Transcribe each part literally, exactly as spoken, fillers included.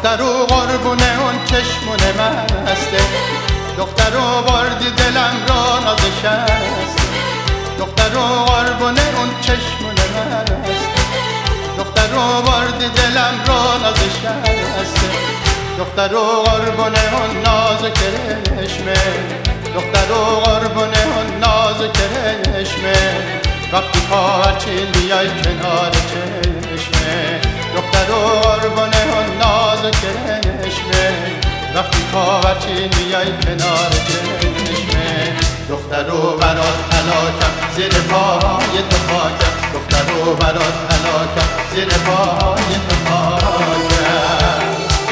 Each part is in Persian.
دخترو قربونه اون چشمون مسته، دخترو بردی دلم را نازشسته، دخترو قربونه اون چشمون مسته، دخترو بردی دلم را نازشسته، دخترو قربونه اون ناز کرشمه، دخترو قربونه اون ناز کرشمه، وقتی پاچین بیای کنار چشمه، دخترو قربونه اون ناز کرشمه، وقتی پاچین بیای کنار چشمه، دخترو برات هلاکم زیر پای تو خاکم، دخترو برات هلاکم زیر پای تو خاکم.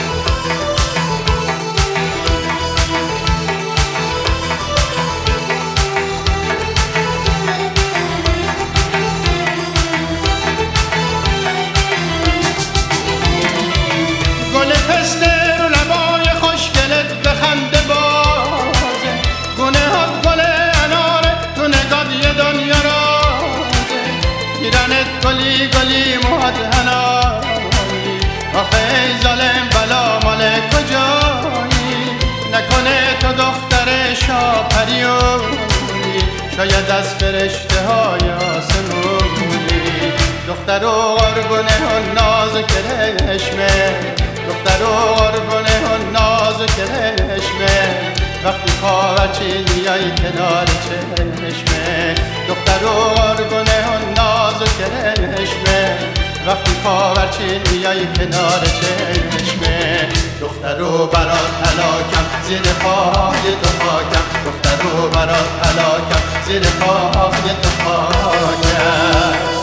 گل پسته رو لبای خوشگلت بخنده بازه، گناهات گل اناره تو نگات یه دنیا رازه، گیرنت گلی گلی موهات هنایی، آخه ای ظالم بلا مال کجایی، نکنه تو دختر شاپریونی، شاید از فرشته های آسمونی، دخترو قربونه اون ناز کرشمه، دخترو قربونه اون ناز کرشمه، وقتی پاچین بیای کنار چشمه، دخترو قربونه اون ناز کرشمه، وقتی پاچین بیای کنار چشمه، دخترو برات هلاکم زیر پای تو خاکم، دخترو برات هلاکم زیر پای تو خاکم.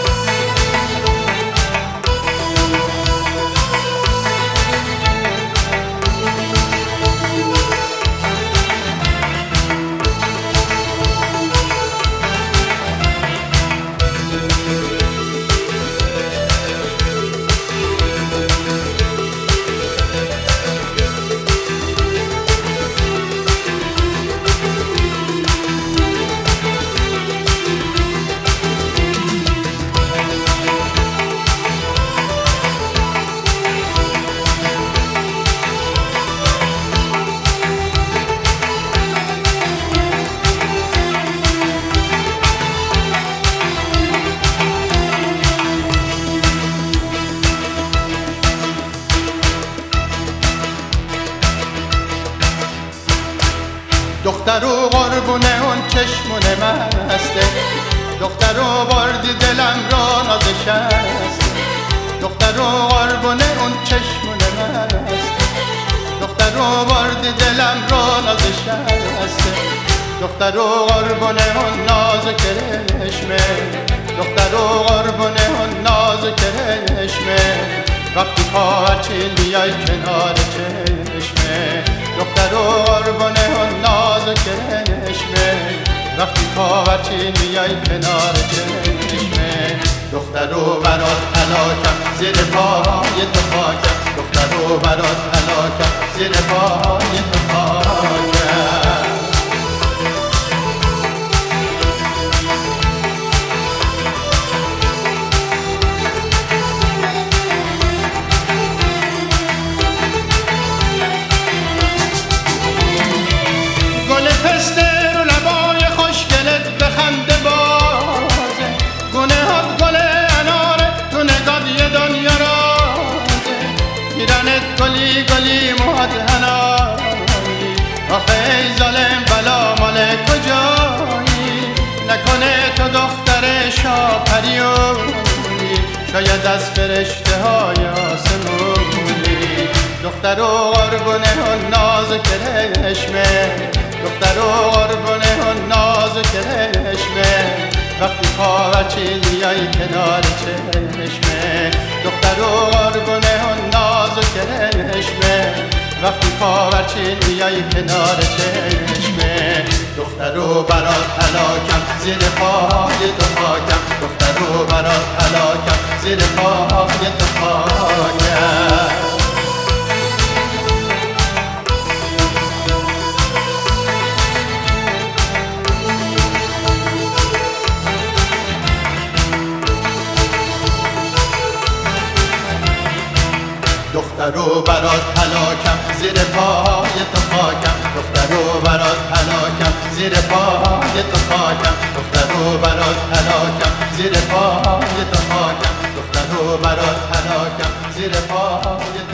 دخترو قربونه اون چشمون مسته، دخترو بردی دلم را نازشسته، دخترو قربونه اون چشمون مسته، دخترو بردی دلم را نازشسته، دخترو قربونه اون ناز کرشمه، دخترو قربونه اون ناز کرشمه، وقتی پاچین بیای کنار چشمه، دخترو قربونه اون ناز کرشمه، وقتی پاچین بیای کنار چشمه، دخترو برات هلاکم زیر پای تو خاکم، دخترو برات هلاکم زیر پای تو خاکم. گل پسته رو لبای خوشگلت بخنده بازه، گناهات گل اناره تو نگات یه دنیا رازه، گیرنت گلی گلی موهات هنایی، آخه ای ظالم بلا مال کجایی، نکنه تو دختر شاپریونی، شاید از فرشته های آسمونی، دخترو قربونه اون ناز کرشمه، دخترو قربونه اون ناز کرشمه، وقتی پاچین بیای کنار چشمه، دخترو قربونه اون ناز کرشمه، وقتی پاچین بیای کنار چشمه، دخترو برات هلاکم زیر پای تو خاکم، دخترو برات هلاکم زیر پای تو خاکم. دخترو برات هلاکم زیر پای تو خاکم دخترو برات هلاکم زیر پای تو خاکم دخترو برات هلاکم زیر پای تو خاکم دخترو برات هلاکم زیر پای